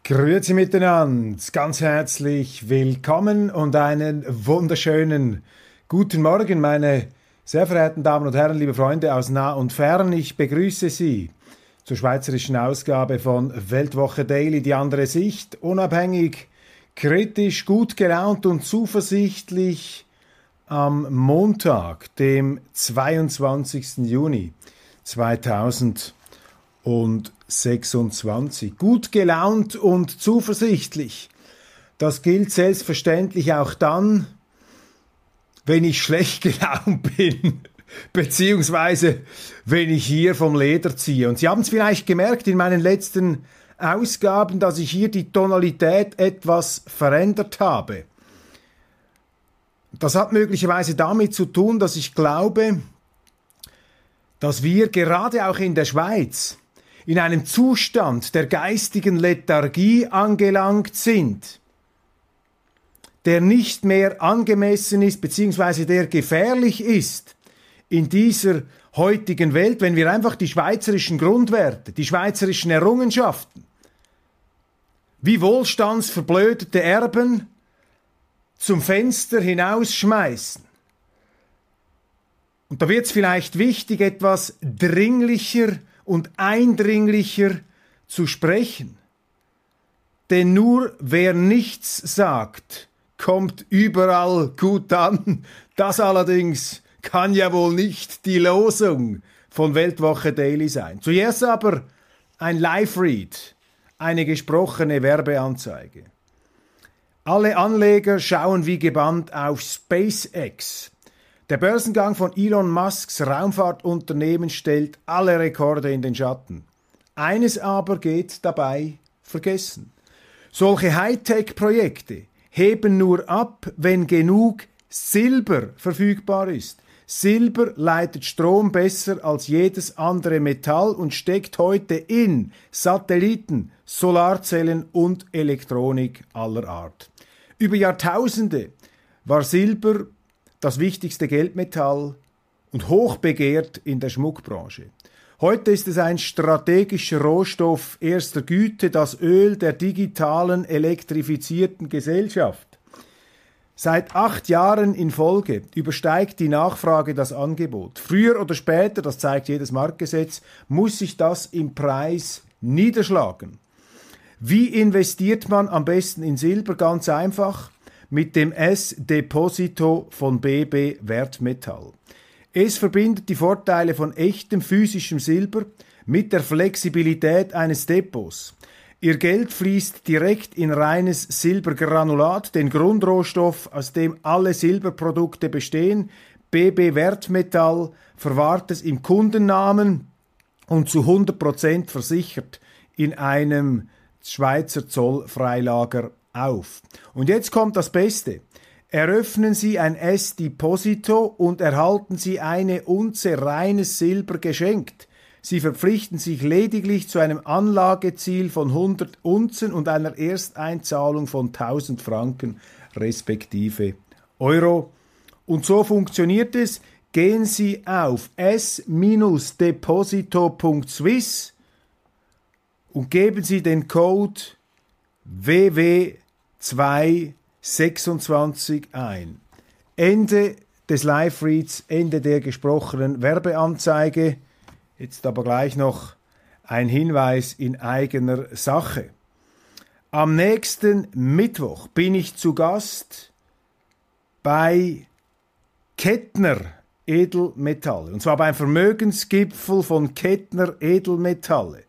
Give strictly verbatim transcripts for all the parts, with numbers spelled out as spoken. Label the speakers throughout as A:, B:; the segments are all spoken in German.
A: Grüezi miteinander, ganz herzlich willkommen und einen wunderschönen guten Morgen, meine sehr verehrten Damen und Herren, liebe Freunde aus nah und fern. Ich begrüße Sie zur schweizerischen Ausgabe von Weltwoche Daily, die andere Sicht, unabhängig, kritisch, gut gelaunt und zuversichtlich am Montag, dem zweiundzwanzigsten Juni zweitausendsechsundzwanzig. Gut gelaunt und zuversichtlich. Das gilt selbstverständlich auch dann, wenn ich schlecht gelaunt bin, beziehungsweise wenn ich hier vom Leder ziehe. Und Sie haben es vielleicht gemerkt in meinen letzten Ausgaben, dass ich hier die Tonalität etwas verändert habe. Das hat möglicherweise damit zu tun, dass ich glaube, dass wir gerade auch in der Schweiz in einem Zustand der geistigen Lethargie angelangt sind, der nicht mehr angemessen ist, beziehungsweise der gefährlich ist in dieser heutigen Welt, wenn wir einfach die schweizerischen Grundwerte, die schweizerischen Errungenschaften, wie wohlstandsverblödete Erben zum Fenster hinausschmeißen. Und da wird es vielleicht wichtig, etwas dringlicher und eindringlicher zu sprechen. Denn nur wer nichts sagt, kommt überall gut an. Das allerdings kann ja wohl nicht die Losung von Weltwoche Daily sein. Zuerst aber ein Live-Read, eine gesprochene Werbeanzeige. Alle Anleger schauen wie gebannt auf SpaceX. Der Börsengang von Elon Musks Raumfahrtunternehmen stellt alle Rekorde in den Schatten. Eines aber geht dabei vergessen. Solche Hightech-Projekte heben nur ab, wenn genug Silber verfügbar ist. Silber leitet Strom besser als jedes andere Metall und steckt heute in Satelliten, Solarzellen und Elektronik aller Art. Über Jahrtausende war Silber das wichtigste Geldmetall und hochbegehrt in der Schmuckbranche. Heute ist es ein strategischer Rohstoff erster Güte, das Öl der digitalen, elektrifizierten Gesellschaft. Seit acht Jahren in Folge übersteigt die Nachfrage das Angebot. Früher oder später, das zeigt jedes Marktgesetz, muss sich das im Preis niederschlagen. Wie investiert man am besten in Silber? Ganz einfach, mit dem S-Deposito von B B Wertmetall. Es verbindet die Vorteile von echtem physischem Silber mit der Flexibilität eines Depots. Ihr Geld fließt direkt in reines Silbergranulat, den Grundrohstoff, aus dem alle Silberprodukte bestehen. B B Wertmetall verwahrt es im Kundennamen und zu hundert Prozent versichert in einem Schweizer Zollfreilager auf. Und jetzt kommt das Beste. Eröffnen Sie ein S-Deposito und erhalten Sie eine Unze reines Silber geschenkt. Sie verpflichten sich lediglich zu einem Anlageziel von hundert Unzen und einer Ersteinzahlung von tausend Franken respektive Euro. Und so funktioniert es. Gehen Sie auf s deposito punkt swiss und geben Sie den Code W W zwei sechsundzwanzig ein. Ende des Live-Reads, Ende der gesprochenen Werbeanzeige. Jetzt aber gleich noch ein Hinweis in eigener Sache. Am nächsten Mittwoch bin ich zu Gast bei Kettner Edelmetalle. Und zwar beim Vermögensgipfel von Kettner Edelmetalle.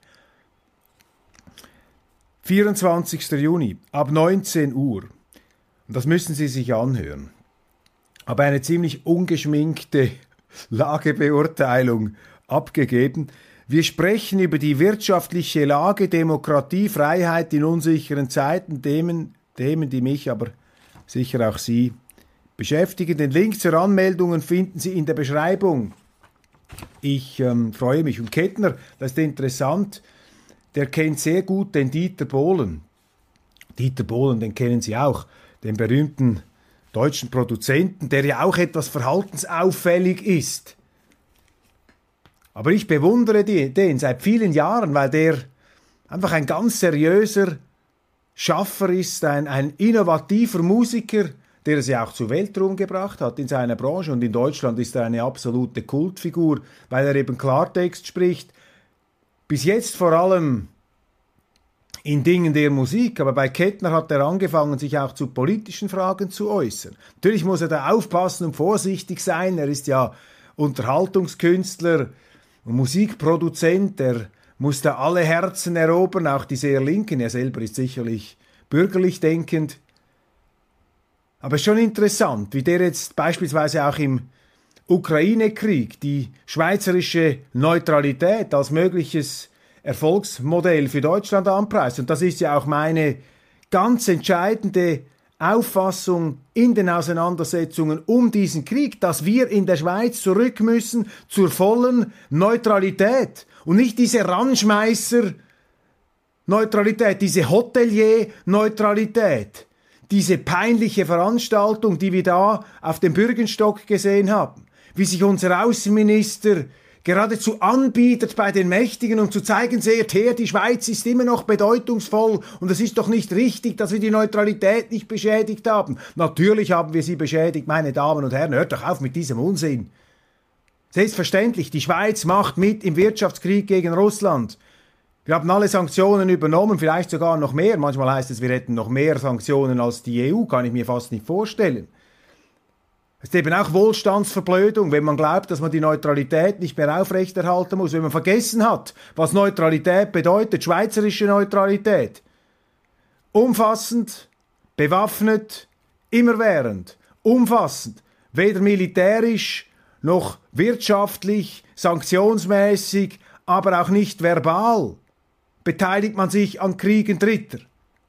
A: vierundzwanzigsten Juni ab neunzehn Uhr. Und das müssen Sie sich anhören. Aber eine ziemlich ungeschminkte Lagebeurteilung abgegeben. Wir sprechen über die wirtschaftliche Lage, Demokratie, Freiheit in unsicheren Zeiten, Themen, Themen, die mich, aber sicher auch Sie beschäftigen. Den Link zur Anmeldung finden Sie in der Beschreibung. Ich ähm, freue mich. Und Kettner, das ist interessant, der kennt sehr gut den Dieter Bohlen. Dieter Bohlen, den kennen Sie auch, den berühmten deutschen Produzenten, der ja auch etwas verhaltensauffällig ist. Aber ich bewundere den seit vielen Jahren, weil der einfach ein ganz seriöser Schaffer ist, ein, ein innovativer Musiker, der es ja auch zur Weltruhm gebracht hat in seiner Branche. Und in Deutschland ist er eine absolute Kultfigur, weil er eben Klartext spricht. Bis jetzt vor allem in Dingen der Musik, aber bei Kettner hat er angefangen, sich auch zu politischen Fragen zu äußern. Natürlich muss er da aufpassen und vorsichtig sein. Er ist ja Unterhaltungskünstler und Musikproduzent. Er muss da alle Herzen erobern, auch die sehr Linken. Er selber ist sicherlich bürgerlich denkend. Aber es ist schon interessant, wie der jetzt beispielsweise auch im Ukraine-Krieg die schweizerische Neutralität als mögliches Erfolgsmodell für Deutschland anpreist. Und das ist ja auch meine ganz entscheidende Auffassung in den Auseinandersetzungen um diesen Krieg, dass wir in der Schweiz zurück müssen zur vollen Neutralität und nicht diese Ranschmeißer-Neutralität, diese Hotelier-Neutralität, diese peinliche Veranstaltung, die wir da auf dem Bürgenstock gesehen haben, wie sich unser Außenminister geradezu anbietet bei den Mächtigen, um zu zeigen, seht her, die Schweiz ist immer noch bedeutungsvoll und es ist doch nicht richtig, dass wir die Neutralität nicht beschädigt haben. Natürlich haben wir sie beschädigt, meine Damen und Herren, hört doch auf mit diesem Unsinn. Selbstverständlich, die Schweiz macht mit im Wirtschaftskrieg gegen Russland. Wir haben alle Sanktionen übernommen, vielleicht sogar noch mehr. Manchmal heißt es, wir hätten noch mehr Sanktionen als die E U, kann ich mir fast nicht vorstellen. Es ist eben auch Wohlstandsverblödung, wenn man glaubt, dass man die Neutralität nicht mehr aufrechterhalten muss, wenn man vergessen hat, was Neutralität bedeutet, schweizerische Neutralität. Umfassend, bewaffnet, immerwährend, umfassend, weder militärisch noch wirtschaftlich, sanktionsmäßig, aber auch nicht verbal beteiligt man sich an Kriegen Dritter.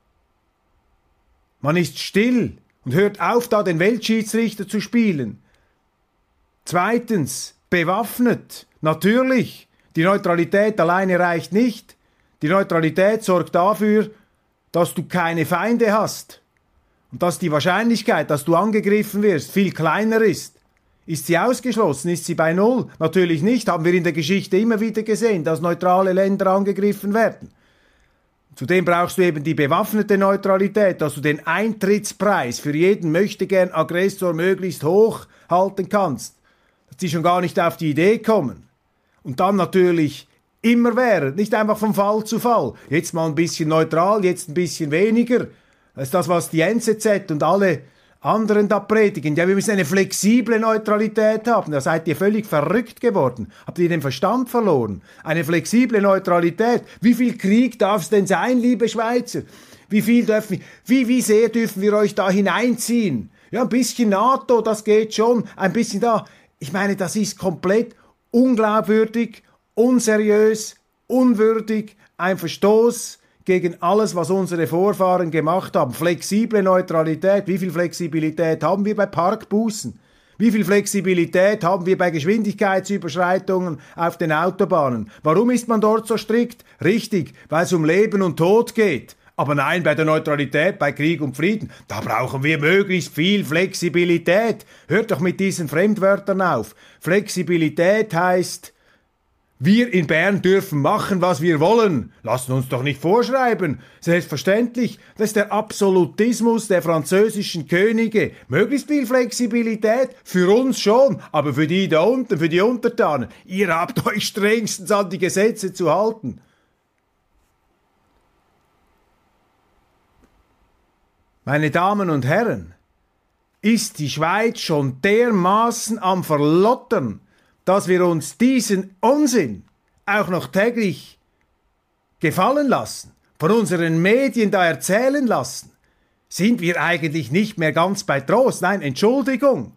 A: Man ist still und hört auf, da den Weltschiedsrichter zu spielen. Zweitens, bewaffnet. Natürlich, die Neutralität alleine reicht nicht. Die Neutralität sorgt dafür, dass du keine Feinde hast. Und dass die Wahrscheinlichkeit, dass du angegriffen wirst, viel kleiner ist. Ist sie ausgeschlossen? Ist sie bei Null? Natürlich nicht. Haben wir in der Geschichte immer wieder gesehen, dass neutrale Länder angegriffen werden. Zudem brauchst du eben die bewaffnete Neutralität, dass du den Eintrittspreis für jeden möchtegern Aggressor möglichst hoch halten kannst. Dass die schon gar nicht auf die Idee kommen. Und dann natürlich immerwährend, nicht einfach von Fall zu Fall. Jetzt mal ein bisschen neutral, jetzt ein bisschen weniger. Das ist das, was die N Z Z und alle anderen da predigen. Ja, wir müssen eine flexible Neutralität haben. Da seid ihr völlig verrückt geworden. Habt ihr den Verstand verloren? Eine flexible Neutralität. Wie viel Krieg darf es denn sein, liebe Schweizer? Wie viel dürfen, wie, wie sehr dürfen wir euch da hineinziehen? Ja, ein bisschen NATO, das geht schon. Ein bisschen da. Ich meine, das ist komplett unglaubwürdig, unseriös, unwürdig, ein Verstoß gegen alles, was unsere Vorfahren gemacht haben. Flexible Neutralität. Wie viel Flexibilität haben wir bei Parkbußen? Wie viel Flexibilität haben wir bei Geschwindigkeitsüberschreitungen auf den Autobahnen? Warum ist man dort so strikt? Richtig, weil es um Leben und Tod geht. Aber nein, bei der Neutralität, bei Krieg und Frieden, da brauchen wir möglichst viel Flexibilität. Hört doch mit diesen Fremdwörtern auf. Flexibilität heißt, wir in Bern dürfen machen, was wir wollen. Lassen uns doch nicht vorschreiben. Selbstverständlich, das ist der Absolutismus der französischen Könige. Möglichst viel Flexibilität, für uns schon, aber für die da unten, für die Untertanen. Ihr habt euch strengstens an die Gesetze zu halten. Meine Damen und Herren, ist die Schweiz schon dermaßen am Verlottern, dass wir uns diesen Unsinn auch noch täglich gefallen lassen, von unseren Medien da erzählen lassen, sind wir eigentlich nicht mehr ganz bei Trost. Nein, Entschuldigung.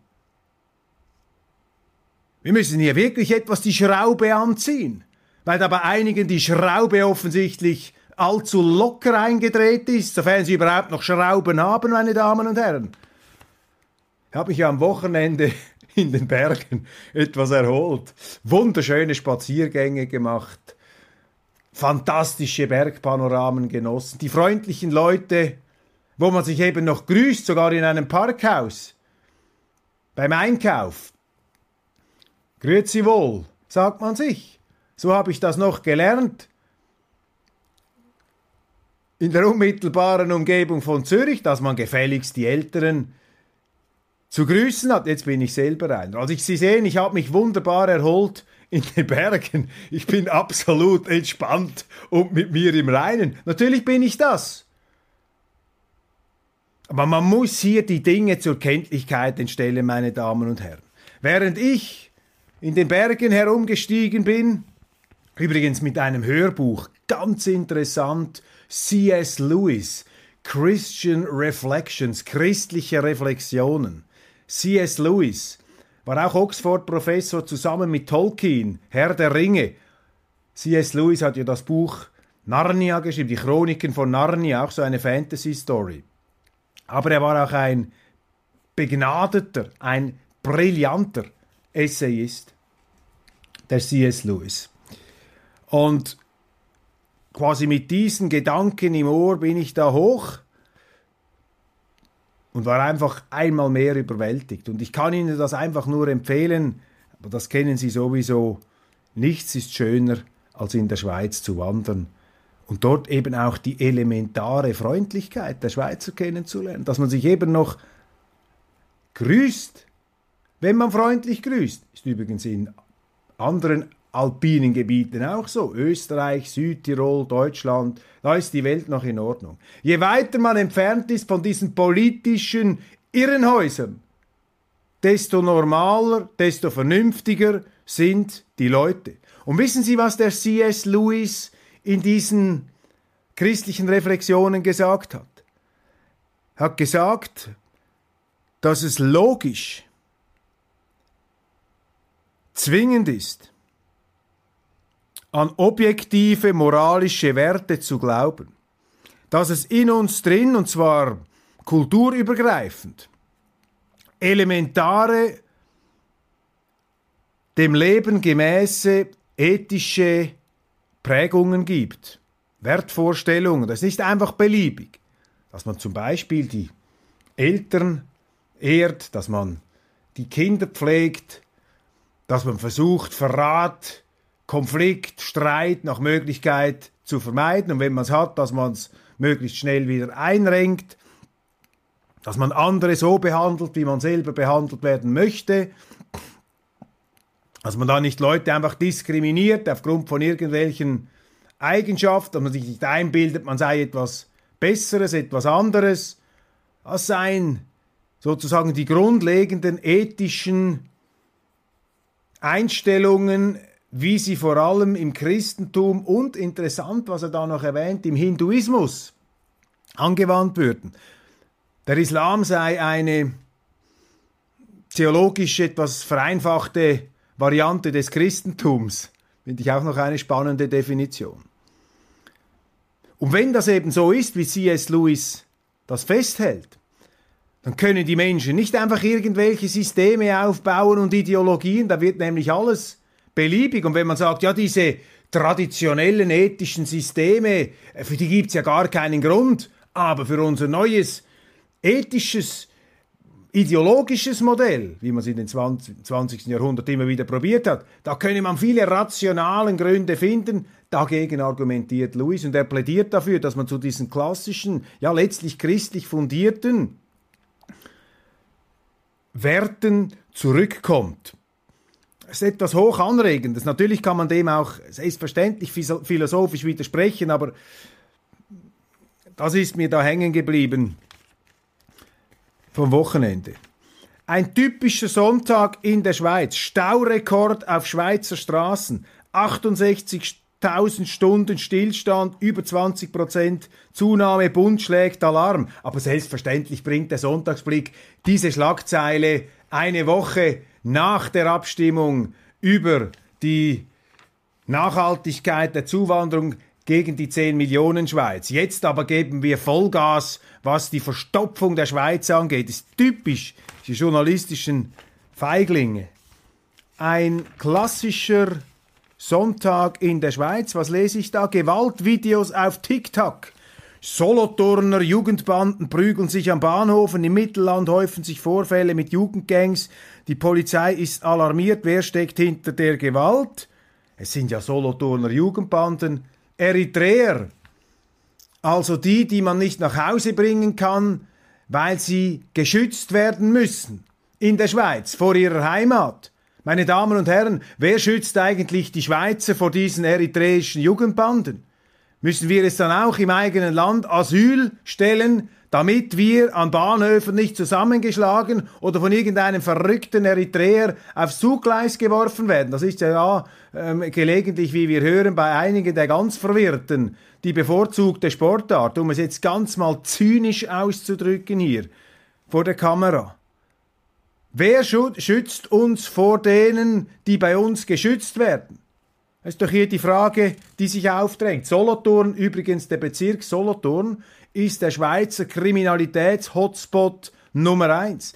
A: Wir müssen hier wirklich etwas die Schraube anziehen, weil da bei einigen die Schraube offensichtlich allzu locker eingedreht ist, sofern sie überhaupt noch Schrauben haben, meine Damen und Herren. Ich habe mich ja am Wochenende in den Bergen etwas erholt, wunderschöne Spaziergänge gemacht, fantastische Bergpanoramen genossen, die freundlichen Leute, wo man sich eben noch grüßt, sogar in einem Parkhaus, beim Einkauf. Grüezi wohl, sagt man sich. So habe ich das noch gelernt. in der unmittelbaren Umgebung von Zürich, dass man gefälligst die Älteren zu grüßen hat. Jetzt bin ich selber einer. Also ich, Sie sehen, ich habe mich wunderbar erholt in den Bergen. Ich bin absolut entspannt und mit mir im Reinen. Natürlich bin ich das. Aber man muss hier die Dinge zur Kenntlichkeit stellen, meine Damen und Herren. Während ich in den Bergen herumgestiegen bin, übrigens mit einem Hörbuch, ganz interessant, C S Lewis, Christian Reflections, christliche Reflexionen. C S Lewis war auch Oxford-Professor zusammen mit Tolkien, Herr der Ringe. C S Lewis hat ja das Buch Narnia geschrieben, die Chroniken von Narnia, auch so eine Fantasy-Story. Aber er war auch ein begnadeter, ein brillanter Essayist, der C S Lewis. Und quasi mit diesen Gedanken im Ohr bin ich da hoch und war einfach einmal mehr überwältigt. Und ich kann Ihnen das einfach nur empfehlen, aber das kennen Sie sowieso, nichts ist schöner, als in der Schweiz zu wandern und dort eben auch die elementare Freundlichkeit der Schweizer kennenzulernen, dass man sich eben noch grüßt, wenn man freundlich grüßt. Ist übrigens in anderen alpinen Gebieten auch so. Österreich, Südtirol, Deutschland, da ist die Welt noch in Ordnung. Je weiter man entfernt ist von diesen politischen Irrenhäusern, desto normaler, desto vernünftiger sind die Leute. Und wissen Sie, was der C S Lewis in diesen christlichen Reflexionen gesagt hat? Er hat gesagt, dass es logisch zwingend ist, an objektive moralische Werte zu glauben, dass es in uns drin, und zwar kulturübergreifend, elementare, dem Leben gemäße ethische Prägungen gibt, Wertvorstellungen. Das ist nicht einfach beliebig, dass man zum Beispiel die Eltern ehrt, dass man die Kinder pflegt, dass man versucht, Verrat, Konflikt, Streit nach Möglichkeit zu vermeiden und wenn man es hat, dass man es möglichst schnell wieder einrenkt, dass man andere so behandelt, wie man selber behandelt werden möchte, dass man da nicht Leute einfach diskriminiert aufgrund von irgendwelchen Eigenschaften, dass man sich nicht einbildet, man sei etwas Besseres, etwas anderes. Das seien sozusagen die grundlegenden ethischen Einstellungen, wie sie vor allem im Christentum und interessant, was er da noch erwähnt, im Hinduismus angewandt würden. Der Islam sei eine theologisch etwas vereinfachte Variante des Christentums. Finde ich auch noch eine spannende Definition. Und wenn das eben so ist, wie C S Lewis das festhält, dann können die Menschen nicht einfach irgendwelche Systeme aufbauen und Ideologien, da wird nämlich alles beliebig. Und wenn man sagt, ja, diese traditionellen ethischen Systeme, für die gibt es ja gar keinen Grund, aber für unser neues ethisches, ideologisches Modell, wie man es in den zwanzigsten Jahrhundert immer wieder probiert hat, da könne man viele rationalen Gründe finden. Dagegen argumentiert Lewis und er plädiert dafür, dass man zu diesen klassischen, ja letztlich christlich fundierten Werten zurückkommt. Das ist etwas hoch Anregendes. Natürlich kann man dem auch selbstverständlich philosophisch widersprechen, aber das ist mir da hängen geblieben vom Wochenende. Ein typischer Sonntag in der Schweiz. Staurekord auf Schweizer Straßen. achtundsechzigtausend Stunden Stillstand, über zwanzig Prozent Zunahme, Bund schlägt Alarm. Aber selbstverständlich bringt der Sonntagsblick diese Schlagzeile eine Woche nach der Abstimmung über die Nachhaltigkeit der Zuwanderung gegen die zehn Millionen Schweiz. Jetzt aber geben wir Vollgas, was die Verstopfung der Schweiz angeht. Das ist typisch, die journalistischen Feiglinge. Ein klassischer Sonntag in der Schweiz. Was lese ich da? Gewaltvideos auf TikTok. Solothurner Jugendbanden prügeln sich am Bahnhof. Im Mittelland häufen sich Vorfälle mit Jugendgangs. Die Polizei ist alarmiert. Wer steckt hinter der Gewalt? Es sind ja Solothurner Jugendbanden. Eritreer also die, die man nicht nach Hause bringen kann, weil sie geschützt werden müssen in der Schweiz vor ihrer Heimat. Meine Damen und Herren, wer schützt eigentlich die Schweizer vor diesen eritreischen Jugendbanden? Müssen wir es dann auch im eigenen Land Asyl stellen, damit wir an Bahnhöfen nicht zusammengeschlagen oder von irgendeinem verrückten Eritreer aufs Zuggleis geworfen werden? Das ist ja, ja ähm, gelegentlich, wie wir hören, bei einigen der ganz Verwirrten die bevorzugte Sportart, um es jetzt ganz mal zynisch auszudrücken hier vor der Kamera. Wer schützt uns vor denen, die bei uns geschützt werden? Das ist doch hier die Frage, die sich aufdrängt. Solothurn, übrigens der Bezirk Solothurn, ist der Schweizer Kriminalitäts-Hotspot Nummer eins.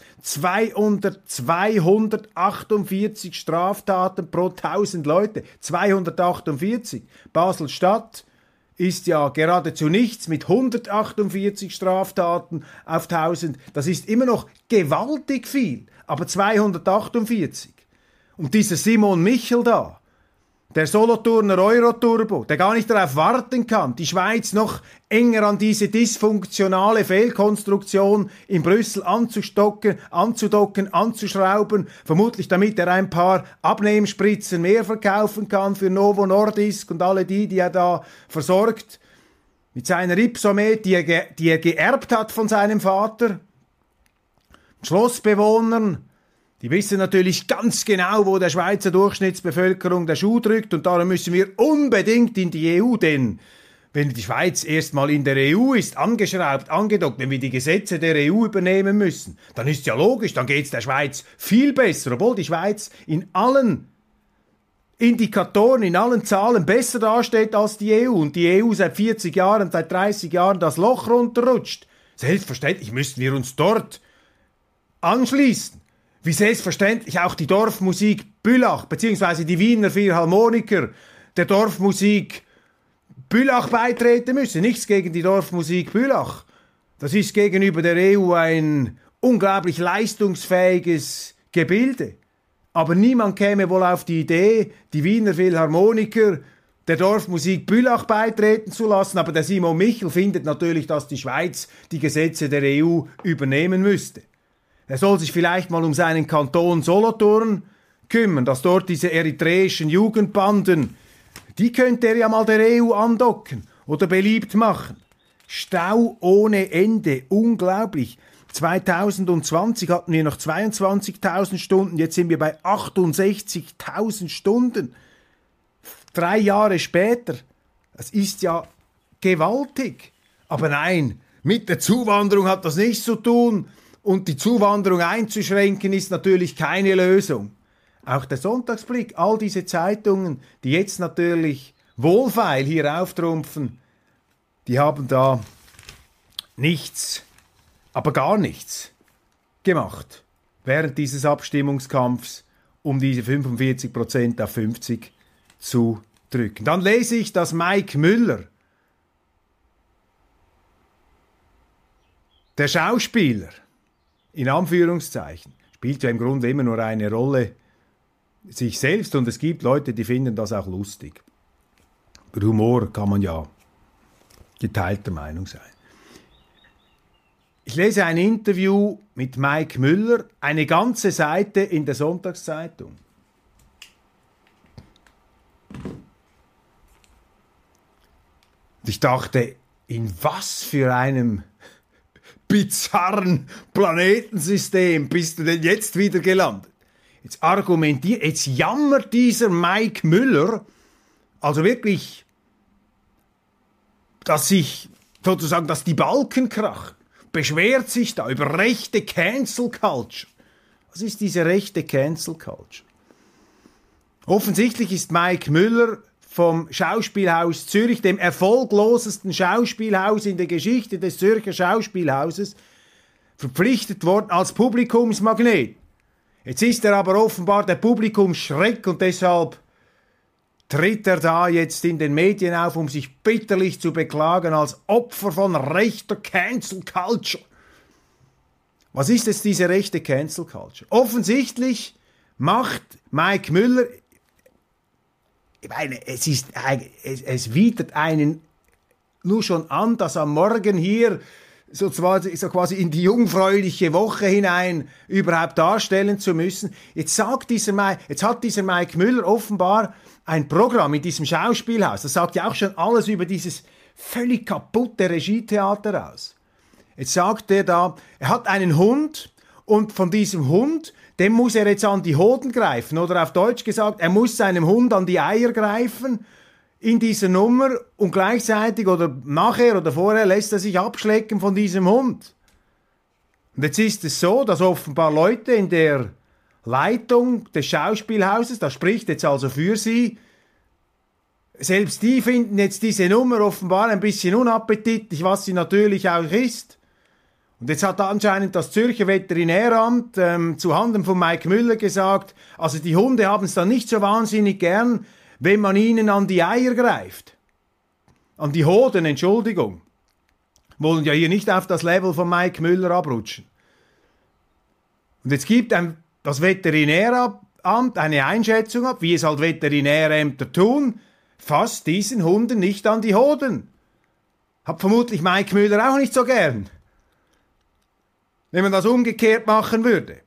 A: zweihundertachtundvierzig Straftaten pro tausend Leute. zweihundertachtundvierzig. Basel-Stadt ist ja geradezu nichts mit hundertachtundvierzig Straftaten auf tausend. Das ist immer noch gewaltig viel. Aber zweihundertachtundvierzig. Und dieser Simon Michel da, der Solothurner Euroturbo, der gar nicht darauf warten kann, die Schweiz noch enger an diese dysfunktionale Fehlkonstruktion in Brüssel anzustocken, anzudocken, anzuschrauben, vermutlich damit er ein paar Abnehmspritzen mehr verkaufen kann für Novo Nordisk und alle die, die er da versorgt, mit seiner Ypsomed, die er, die er geerbt hat von seinem Vater. Schlossbewohnern, die wissen natürlich ganz genau, wo der Schweizer Durchschnittsbevölkerung der Schuh drückt und darum müssen wir unbedingt in die E U, denn wenn die Schweiz erstmal in der E U ist, angeschraubt, angedockt, wenn wir die Gesetze der E U übernehmen müssen, dann ist ja logisch, dann geht es der Schweiz viel besser, obwohl die Schweiz in allen Indikatoren, in allen Zahlen besser dasteht als die E U und die E U seit vierzig Jahren, seit dreißig Jahren das Loch runterrutscht. Selbstverständlich müssten wir uns dort anschließen. Wie selbstverständlich auch die Dorfmusik Bülach, beziehungsweise die Wiener Philharmoniker der Dorfmusik Bülach beitreten müssen. Nichts gegen die Dorfmusik Bülach. Das ist gegenüber der E U ein unglaublich leistungsfähiges Gebilde. Aber niemand käme wohl auf die Idee, die Wiener Philharmoniker der Dorfmusik Bülach beitreten zu lassen. Aber der Simon Michel findet natürlich, dass die Schweiz die Gesetze der E U übernehmen müsste. Er soll sich vielleicht mal um seinen Kanton Solothurn kümmern, dass dort diese eritreischen Jugendbanden, die könnte er ja mal der E U andocken oder beliebt machen. Stau ohne Ende, unglaublich. zweitausendzwanzig hatten wir noch zweiundzwanzigtausend Stunden, jetzt sind wir bei achtundsechzigtausend Stunden. Drei Jahre später, das ist ja gewaltig. Aber nein, mit der Zuwanderung hat das nichts zu tun. Und die Zuwanderung einzuschränken ist natürlich keine Lösung. Auch der Sonntagsblick, all diese Zeitungen, die jetzt natürlich wohlfeil hier auftrumpfen, die haben da nichts, aber gar nichts gemacht während dieses Abstimmungskampfs, um diese fünfundvierzig Prozent auf fünfzig zu drücken. Dann lese ich, dass Mike Müller, der Schauspieler, in Anführungszeichen, spielt ja im Grunde immer nur eine Rolle sich selbst und es gibt Leute, die finden das auch lustig. Über Humor kann man ja geteilter Meinung sein. Ich lese ein Interview mit Mike Müller, eine ganze Seite in der Sonntagszeitung. Und ich dachte, in was für einem bizarren Planetensystem bist du denn jetzt wieder gelandet? Jetzt argumentiert, jetzt jammert dieser Mike Müller, also wirklich, dass sich sozusagen, dass die Balken krachen, beschwert sich da über rechte Cancel Culture. Was ist diese rechte Cancel Culture? Offensichtlich ist Mike Müller vom Schauspielhaus Zürich, dem erfolglosesten Schauspielhaus in der Geschichte des Zürcher Schauspielhauses, verpflichtet worden als Publikumsmagnet. Jetzt ist er aber offenbar der Publikumsschreck und deshalb tritt er da jetzt in den Medien auf, um sich bitterlich zu beklagen als Opfer von rechter Cancel Culture. Was ist jetzt diese rechte Cancel Culture? Offensichtlich macht Mike Müller, ich meine, es, ist, es, es widert einen nur schon an, das am Morgen hier so, zwar, so quasi in die jungfräuliche Woche hinein überhaupt darstellen zu müssen. Jetzt sagt dieser Mike, jetzt hat dieser Mike Müller offenbar ein Programm in diesem Schauspielhaus. Das sagt ja auch schon alles über dieses völlig kaputte Regietheater aus. Jetzt sagt er da, er hat einen Hund und von diesem Hund, dem muss er jetzt an die Hoden greifen. Oder auf Deutsch gesagt, er muss seinem Hund an die Eier greifen in dieser Nummer und gleichzeitig oder nachher oder vorher lässt er sich abschlecken von diesem Hund. Und jetzt ist es so, dass offenbar Leute in der Leitung des Schauspielhauses, das spricht jetzt also für sie, selbst die finden jetzt diese Nummer offenbar ein bisschen unappetitlich, was sie natürlich auch ist. Und jetzt hat anscheinend das Zürcher Veterinäramt ähm, zuhanden von Mike Müller gesagt, also die Hunde haben es dann nicht so wahnsinnig gern, wenn man ihnen an die Eier greift. An die Hoden, Entschuldigung. Wollen ja hier nicht auf das Level von Mike Müller abrutschen. Und jetzt gibt ein, das Veterinäramt eine Einschätzung ab, wie es halt Veterinärämter tun, fasst diesen Hunden nicht an die Hoden. Hat vermutlich Mike Müller auch nicht so gern. Wenn man das umgekehrt machen würde.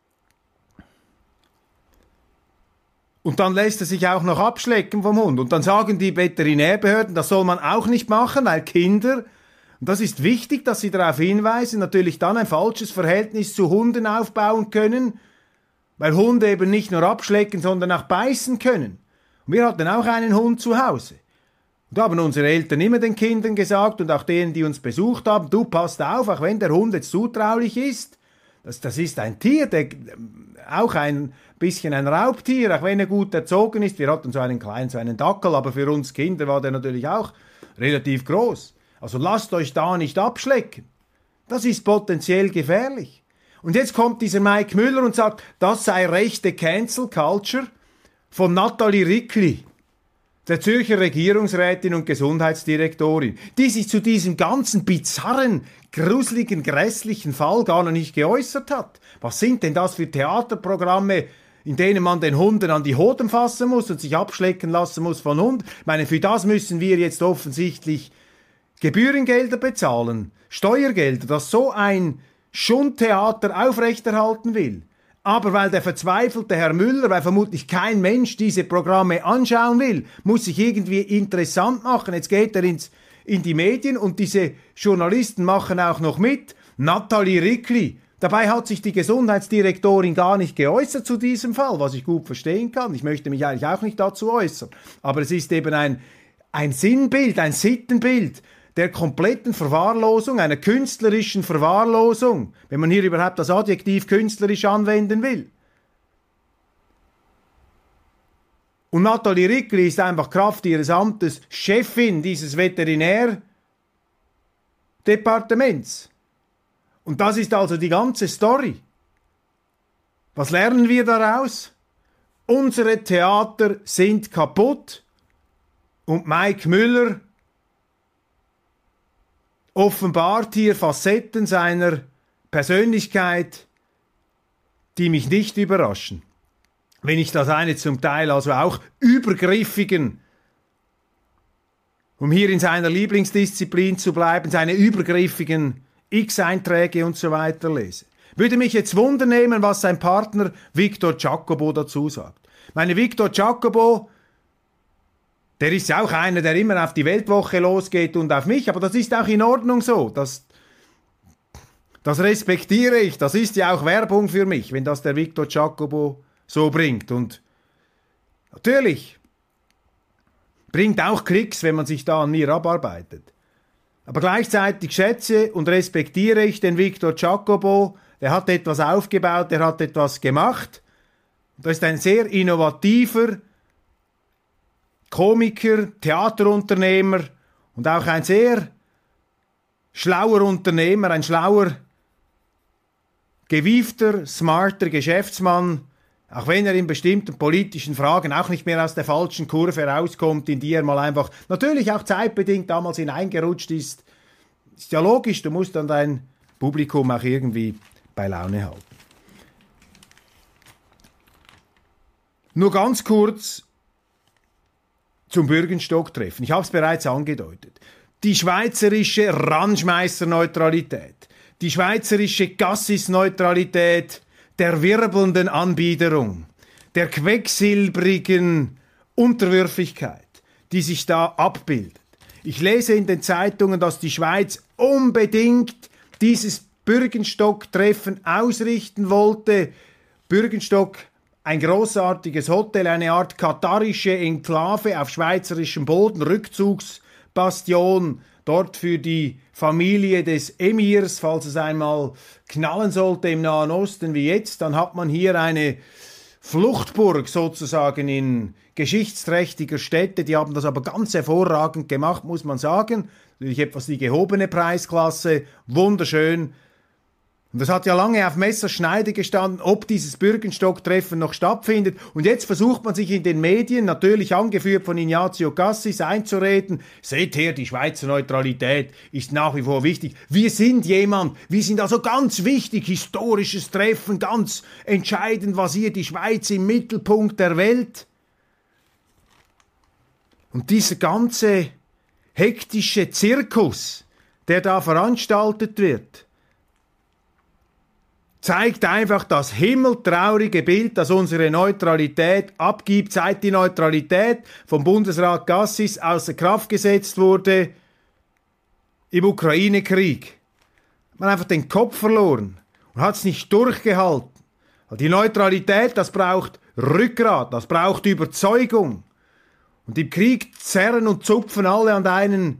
A: Und dann lässt er sich auch noch abschlecken vom Hund. Und dann sagen die Veterinärbehörden, das soll man auch nicht machen, weil Kinder, und das ist wichtig, dass sie darauf hinweisen, natürlich dann ein falsches Verhältnis zu Hunden aufbauen können, weil Hunde eben nicht nur abschlecken, sondern auch beißen können. Und wir hatten auch einen Hund zu Hause. Und da haben unsere Eltern immer den Kindern gesagt und auch denen, die uns besucht haben, du passt auf, auch wenn der Hund jetzt zutraulich ist, das, das ist ein Tier, der, auch ein bisschen ein Raubtier, auch wenn er gut erzogen ist. Wir hatten so einen kleinen, so einen Dackel, aber für uns Kinder war der natürlich auch relativ groß. Also lasst euch da nicht abschlecken. Das ist potenziell gefährlich. Und jetzt kommt dieser Mike Müller und sagt, das sei rechte Cancel Culture von Nathalie Rickli, der Zürcher Regierungsrätin und Gesundheitsdirektorin, die sich zu diesem ganzen bizarren, gruseligen, grässlichen Fall gar noch nicht geäußert hat. Was sind denn das für Theaterprogramme, in denen man den Hunden an die Hoden fassen muss und sich abschlecken lassen muss von Hunden? Ich meine, für das müssen wir jetzt offensichtlich Gebührengelder bezahlen, Steuergelder, dass so ein Schundtheater aufrechterhalten will. Aber weil der verzweifelte Herr Müller, weil vermutlich kein Mensch diese Programme anschauen will, muss sich irgendwie interessant machen. Jetzt geht er ins, in die Medien und diese Journalisten machen auch noch mit. Nathalie Rickli. Dabei hat sich die Gesundheitsdirektorin gar nicht geäußert zu diesem Fall, was ich gut verstehen kann. Ich möchte mich eigentlich auch nicht dazu äußern. Aber es ist eben ein, ein Sinnbild, ein Sittenbild der kompletten Verwahrlosung, einer künstlerischen Verwahrlosung, wenn man hier überhaupt das Adjektiv künstlerisch anwenden will. Und Nathalie Rickli ist einfach Kraft ihres Amtes Chefin dieses Veterinärdepartements. Und das ist also die ganze Story. Was lernen wir daraus? Unsere Theater sind kaputt und Mike Müller offenbart hier Facetten seiner Persönlichkeit, die mich nicht überraschen. Wenn ich das eine zum Teil also auch übergriffigen, um hier in seiner Lieblingsdisziplin zu bleiben, seine übergriffigen X-Einträge und so weiter lese. Würde mich jetzt wundern nehmen, was sein Partner Victor Giacobo dazu sagt. Meine Victor Giacobo, der ist ja auch einer, der immer auf die Weltwoche losgeht und auf mich, aber das ist auch in Ordnung so. Das, das respektiere ich, das ist ja auch Werbung für mich, wenn das der Victor Giacobo so bringt. Und natürlich bringt auch Klicks, wenn man sich da an mir abarbeitet. Aber gleichzeitig schätze und respektiere ich den Victor Giacobo, der hat etwas aufgebaut, der hat etwas gemacht. Das ist ein sehr innovativer Komiker, Theaterunternehmer und auch ein sehr schlauer Unternehmer, ein schlauer, gewiefter, smarter Geschäftsmann, auch wenn er in bestimmten politischen Fragen auch nicht mehr aus der falschen Kurve herauskommt, in die er mal einfach, natürlich auch zeitbedingt damals hineingerutscht ist. Ist ja logisch, du musst dann dein Publikum auch irgendwie bei Laune halten. Nur ganz kurz zum Bürgenstock-Treffen. Ich habe es bereits angedeutet. die schweizerische Ranschmeisserneutralität, die schweizerische Gassis-Neutralität der wirbelnden Anbiederung, der quecksilbrigen Unterwürfigkeit, die sich da abbildet. Ich lese in den Zeitungen, dass die Schweiz unbedingt dieses Bürgenstock-Treffen ausrichten wollte. Bürgenstock, ein großartiges Hotel, eine Art katarische Enklave auf schweizerischem Boden, Rückzugsbastion, dort für die Familie des Emirs, falls es einmal knallen sollte im Nahen Osten wie jetzt, dann hat man hier eine Fluchtburg sozusagen in geschichtsträchtiger Stätte. Die haben das aber ganz hervorragend gemacht, muss man sagen. Natürlich etwas die gehobene Preisklasse, wunderschön. Und das hat ja lange auf Messerschneide gestanden, ob dieses Bürgenstock-Treffen noch stattfindet. Und jetzt versucht man sich in den Medien, natürlich angeführt von Ignazio Cassis, einzureden, seht her, die Schweizer Neutralität ist nach wie vor wichtig. Wir sind jemand, wir sind also ganz wichtig, historisches Treffen, ganz entscheidend, was hier die Schweiz im Mittelpunkt der Welt. Und dieser ganze hektische Zirkus, der da veranstaltet wird, zeigt einfach das himmeltraurige Bild, das unsere Neutralität abgibt, seit die Neutralität vom Bundesrat Cassis außer Kraft gesetzt wurde im Ukraine-Krieg. Man hat einfach den Kopf verloren und hat es nicht durchgehalten. Die Neutralität, das braucht Rückgrat, das braucht Überzeugung. Und im Krieg zerren und zupfen alle an deinen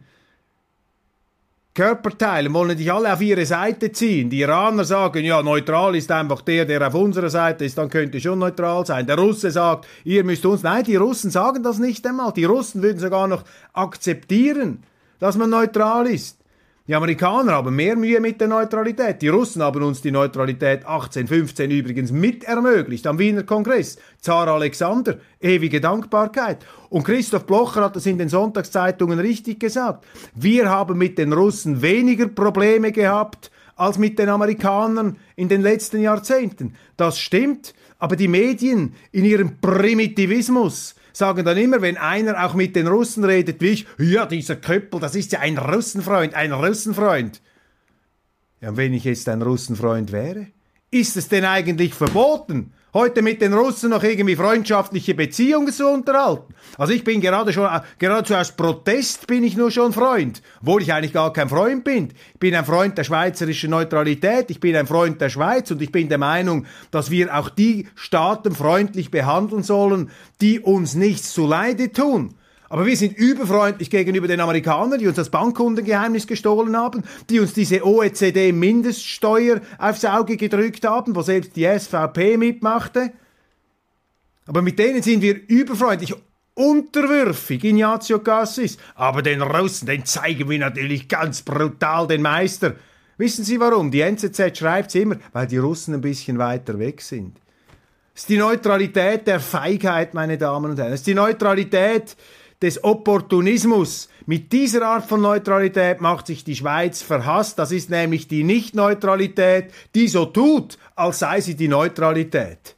A: Körperteile, wollen dich alle auf ihre Seite ziehen. Die Iraner sagen, ja, neutral ist einfach der, der auf unserer Seite ist, dann könnte schon neutral sein. Der Russe sagt, ihr müsst uns... Nein, die Russen sagen das nicht einmal. Die Russen würden sogar noch akzeptieren, dass man neutral ist. Die Amerikaner haben mehr Mühe mit der Neutralität. Die Russen haben uns die Neutralität achtzehnhundertfünfzehn übrigens mit ermöglicht am Wiener Kongress. Zar Alexander, ewige Dankbarkeit. Und Christoph Blocher hat das in den Sonntagszeitungen richtig gesagt. Wir haben mit den Russen weniger Probleme gehabt als mit den Amerikanern in den letzten Jahrzehnten. Das stimmt, aber die Medien in ihrem Primitivismus sagen dann immer, wenn einer auch mit den Russen redet wie ich, ja, dieser Köppel, das ist ja ein Russenfreund, ein Russenfreund. Ja, und wenn ich jetzt ein Russenfreund wäre, ist es denn eigentlich verboten, heute mit den Russen noch irgendwie freundschaftliche Beziehungen zu unterhalten? Also ich bin gerade schon, geradezu aus Protest bin ich nur schon Freund, obwohl ich eigentlich gar kein Freund bin. Ich bin ein Freund der schweizerischen Neutralität, ich bin ein Freund der Schweiz und ich bin der Meinung, dass wir auch die Staaten freundlich behandeln sollen, die uns nichts zuleide tun. Aber wir sind überfreundlich gegenüber den Amerikanern, die uns das Bankkundengeheimnis gestohlen haben, die uns diese O E C D-Mindeststeuer aufs Auge gedrückt haben, wo selbst die S V P mitmachte. Aber mit denen sind wir überfreundlich, unterwürfig, Ignazio Cassis. Aber den Russen, den zeigen wir natürlich ganz brutal den Meister. Wissen Sie warum? Die N Z Z schreibt es immer, weil die Russen ein bisschen weiter weg sind. Es ist die Neutralität der Feigheit, meine Damen und Herren. Es ist die Neutralität des Opportunismus. Mit dieser Art von Neutralität macht sich die Schweiz verhasst. Das ist nämlich die Nicht-Neutralität, die so tut, als sei sie die Neutralität.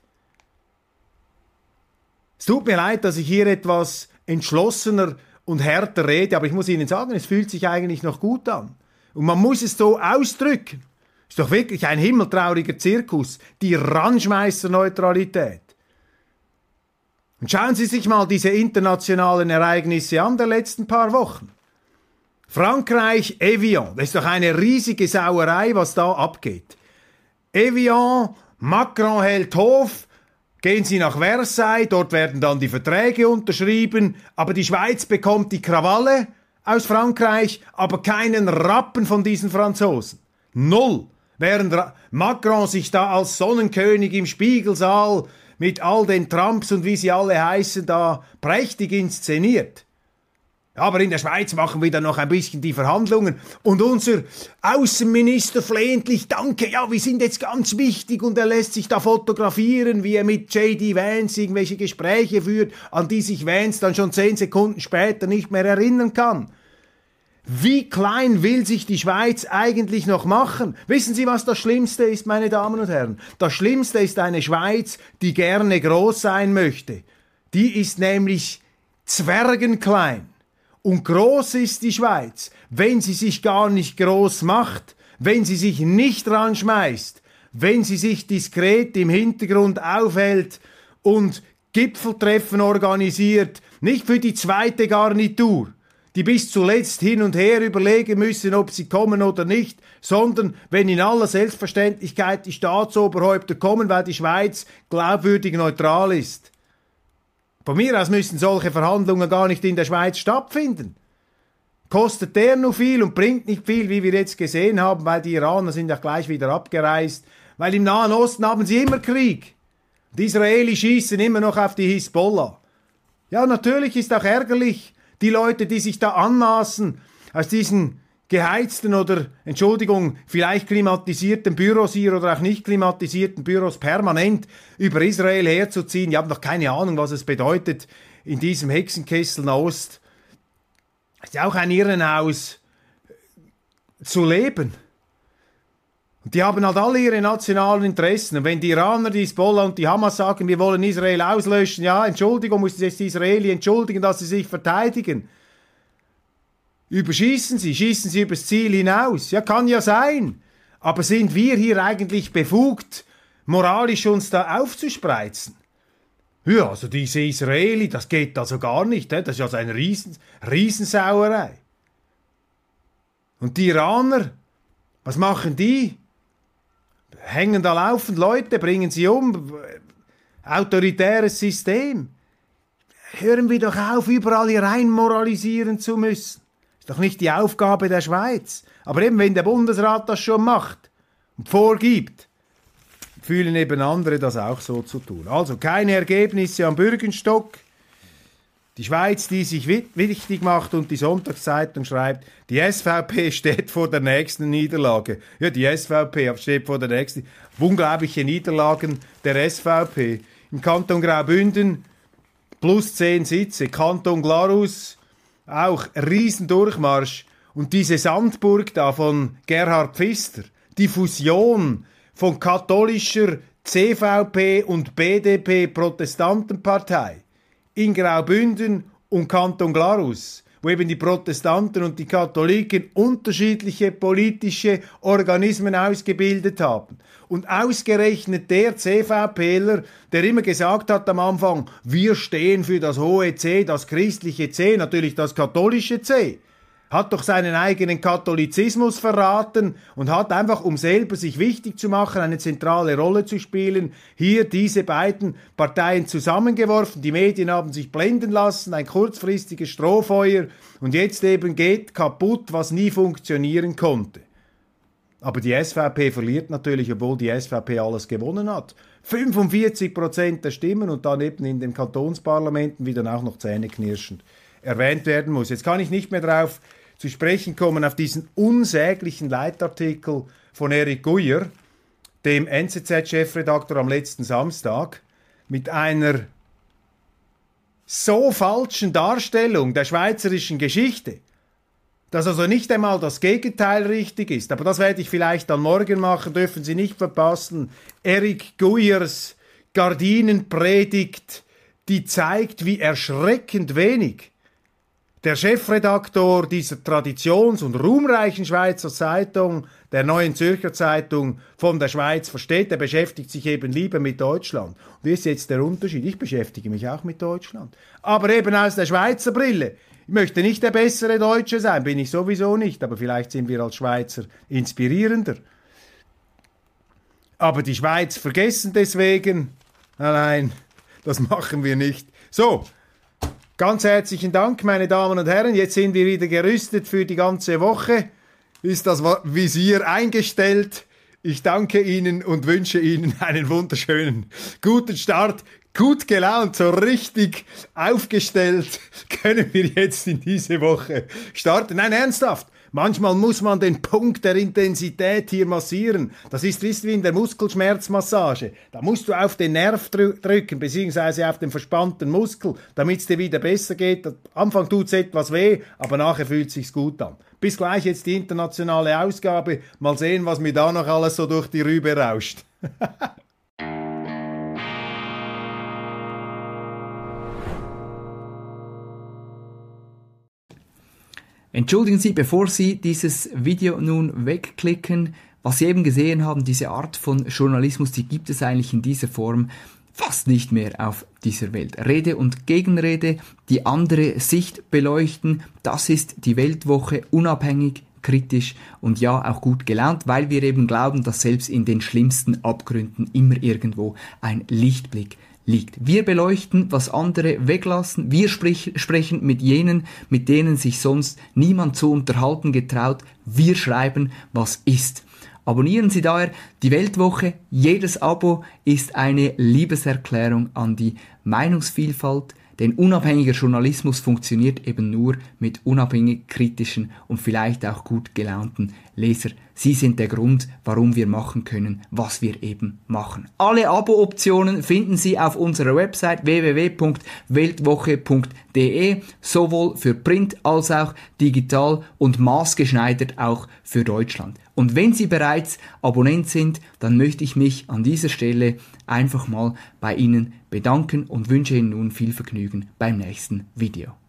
A: Es tut mir leid, dass ich hier etwas entschlossener und härter rede, aber ich muss Ihnen sagen, es fühlt sich eigentlich noch gut an. Und man muss es so ausdrücken. Ist doch wirklich ein himmeltrauriger Zirkus, die Ranschmeisserneutralität. Und schauen Sie sich mal diese internationalen Ereignisse an der letzten paar Wochen. Frankreich, Evian, das ist doch eine riesige Sauerei, was da abgeht. Evian, Macron hält Hof, gehen Sie nach Versailles, dort werden dann die Verträge unterschrieben, aber die Schweiz bekommt die Krawalle aus Frankreich, aber keinen Rappen von diesen Franzosen. Null. Während Macron sich da als Sonnenkönig im Spiegelsaal mit all den Trumps und wie sie alle heißen, da prächtig inszeniert. Aber in der Schweiz machen wir dann noch ein bisschen die Verhandlungen. Und unser Außenminister flehentlich, danke, ja, wir sind jetzt ganz wichtig. Und er lässt sich da fotografieren, wie er mit J D Vance irgendwelche Gespräche führt, an die sich Vance dann schon zehn Sekunden später nicht mehr erinnern kann. Wie klein will sich die Schweiz eigentlich noch machen? Wissen Sie, was das Schlimmste ist, meine Damen und Herren? Das Schlimmste ist eine Schweiz, die gerne groß sein möchte. Die ist nämlich zwergenklein. Und groß ist die Schweiz, wenn sie sich gar nicht groß macht, wenn sie sich nicht ranschmeißt, wenn sie sich diskret im Hintergrund aufhält und Gipfeltreffen organisiert, nicht für die zweite Garnitur, die bis zuletzt hin und her überlegen müssen, ob sie kommen oder nicht, sondern wenn in aller Selbstverständlichkeit die Staatsoberhäupter kommen, weil die Schweiz glaubwürdig neutral ist. Von mir aus müssen solche Verhandlungen gar nicht in der Schweiz stattfinden. Kostet der nur viel und bringt nicht viel, wie wir jetzt gesehen haben, weil die Iraner sind ja gleich wieder abgereist, weil im Nahen Osten haben sie immer Krieg. Die Israelis schießen immer noch auf die Hisbollah. Ja, natürlich ist auch ärgerlich, die Leute, die sich da anmaßen, aus diesen geheizten oder, Entschuldigung, vielleicht klimatisierten Büros hier oder auch nicht klimatisierten Büros permanent über Israel herzuziehen. Die haben noch keine Ahnung, was es bedeutet, in diesem Hexenkessel Nahost. Ist ja auch ein Irrenhaus zu leben. Und die haben halt alle ihre nationalen Interessen. Und wenn die Iraner, die Hisbollah und die Hamas sagen, wir wollen Israel auslöschen, ja, Entschuldigung, muss jetzt die Israelis entschuldigen, dass sie sich verteidigen. Überschießen sie, schießen sie übers Ziel hinaus. Ja, kann ja sein. Aber sind wir hier eigentlich befugt, moralisch uns da aufzuspreizen? Ja, also diese Israeli, das geht also gar nicht. Das ist also eine Riesen, Riesensauerei. Und die Iraner, was machen die? Hängen da laufend Leute, bringen sie um. Autoritäres System. Hören wir doch auf, überall hier rein moralisieren zu müssen. Ist doch nicht die Aufgabe der Schweiz. Aber eben, wenn der Bundesrat das schon macht und vorgibt, fühlen eben andere das auch so zu tun. Also keine Ergebnisse am Bürgenstock. Die Schweiz, die sich wichtig macht, und die Sonntagszeitung schreibt, die S V P steht vor der nächsten Niederlage. Ja, die S V P steht vor der nächsten. Unglaubliche Niederlagen der S V P. Im Kanton Graubünden plus zehn Sitze. Kanton Glarus auch Riesendurchmarsch. Und diese Sandburg da von Gerhard Pfister, die Fusion von katholischer C V P und B D P Protestantenpartei in Graubünden und Kanton Glarus, wo eben die Protestanten und die Katholiken unterschiedliche politische Organismen ausgebildet haben. Und ausgerechnet der CVPler, der immer gesagt hat am Anfang, wir stehen für das hohe C, das christliche C, natürlich das katholische C, hat doch seinen eigenen Katholizismus verraten und hat einfach, um selber sich wichtig zu machen, eine zentrale Rolle zu spielen, hier diese beiden Parteien zusammengeworfen. Die Medien haben sich blenden lassen, ein kurzfristiges Strohfeuer, und jetzt eben geht kaputt, was nie funktionieren konnte. Aber die S V P verliert natürlich, obwohl die S V P alles gewonnen hat. fünfundvierzig Prozent der Stimmen und dann eben in den Kantonsparlamenten, wie dann auch noch zähneknirschend erwähnt werden muss. Jetzt kann ich nicht mehr drauf zu sprechen kommen, auf diesen unsäglichen Leitartikel von Eric Guyer, dem N Z Z-Chefredakteur, am letzten Samstag, mit einer so falschen Darstellung der schweizerischen Geschichte, dass also nicht einmal das Gegenteil richtig ist. Aber das werde ich vielleicht dann morgen machen, dürfen Sie nicht verpassen. Eric Guyers Gardinenpredigt, die zeigt, wie erschreckend wenig der Chefredaktor dieser traditions- und ruhmreichen Schweizer Zeitung, der Neuen Zürcher Zeitung, von der Schweiz versteht. Er beschäftigt sich eben lieber mit Deutschland. Und wie ist jetzt der Unterschied? Ich beschäftige mich auch mit Deutschland. Aber eben aus der Schweizer Brille. Ich möchte nicht der bessere Deutsche sein, bin ich sowieso nicht. Aber vielleicht sind wir als Schweizer inspirierender. Aber die Schweiz vergessen deswegen. Nein, das machen wir nicht. So. Ganz herzlichen Dank, meine Damen und Herren. Jetzt sind wir wieder gerüstet für die ganze Woche. Ist das Visier eingestellt? Ich danke Ihnen und wünsche Ihnen einen wunderschönen guten Start. Gut gelaunt, so richtig aufgestellt können wir jetzt in diese Woche starten. Nein, ernsthaft. Manchmal muss man den Punkt der Intensität hier massieren. Das ist wie in der Muskelschmerzmassage. Da musst du auf den Nerv drü- drücken, beziehungsweise auf den verspannten Muskel, damit es dir wieder besser geht. Am Anfang tut es etwas weh, aber nachher fühlt es sich gut an. Bis gleich jetzt die internationale Ausgabe. Mal sehen, was mir da noch alles so durch die Rübe rauscht.
B: Entschuldigen Sie, bevor Sie dieses Video nun wegklicken, was Sie eben gesehen haben, diese Art von Journalismus, die gibt es eigentlich in dieser Form fast nicht mehr auf dieser Welt. Rede und Gegenrede, die andere Sicht beleuchten, das ist die Weltwoche, unabhängig, kritisch und ja, auch gut gelaunt, weil wir eben glauben, dass selbst in den schlimmsten Abgründen immer irgendwo ein Lichtblick liegt. Wir beleuchten, was andere weglassen, wir sprich, sprechen mit jenen, mit denen sich sonst niemand zu unterhalten getraut, wir schreiben, was ist. Abonnieren Sie daher die Weltwoche. Jedes Abo ist eine Liebeserklärung an die Meinungsvielfalt, denn unabhängiger Journalismus funktioniert eben nur mit unabhängig kritischen und vielleicht auch gut gelaunten Leser. Sie sind der Grund, warum wir machen können, was wir eben machen. Alle Abo-Optionen finden Sie auf unserer Website w w w punkt weltwoche punkt d e, sowohl für Print als auch digital und maßgeschneidert auch für Deutschland. Und wenn Sie bereits Abonnent sind, dann möchte ich mich an dieser Stelle einfach mal bei Ihnen bedanken und wünsche Ihnen nun viel Vergnügen beim nächsten Video.